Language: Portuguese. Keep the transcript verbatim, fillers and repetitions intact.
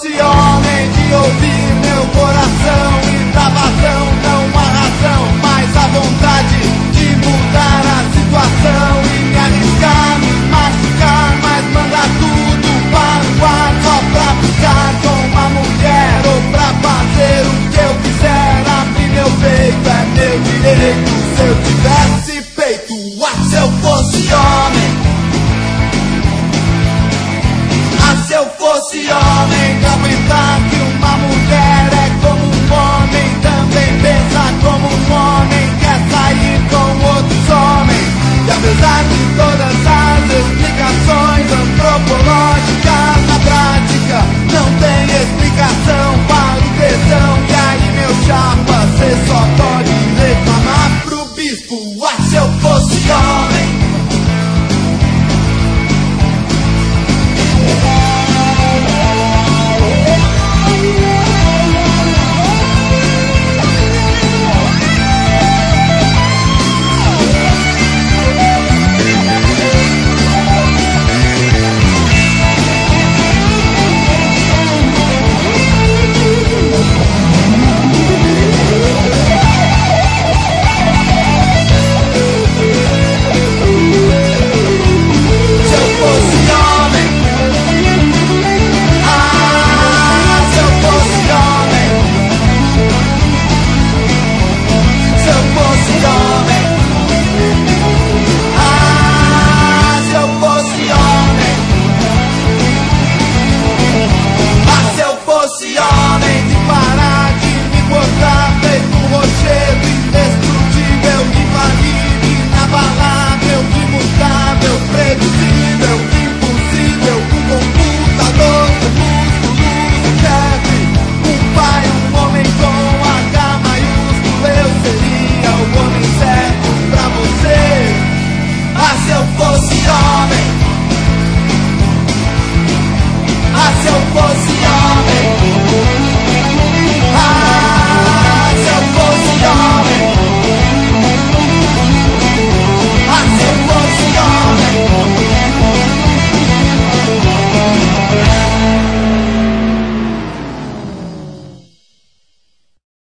fosse homem de ouvir meu coração e dar vazão, não a razão, mas a vontade de mudar a situação e me arriscar, me machucar, mas mandar tudo para o ar só pra ficar com uma mulher ou pra fazer o que eu quiser. Abrir meu peito é meu direito, se eu tivesse peito, ah, se eu fosse homem. Ah, se eu fosse homem, de aguentar que uma mulher é como um homem, também pensa como um homem, quer sair com outros homens. E apesar de todas as explicações antropológicas, na prática não tem explicação.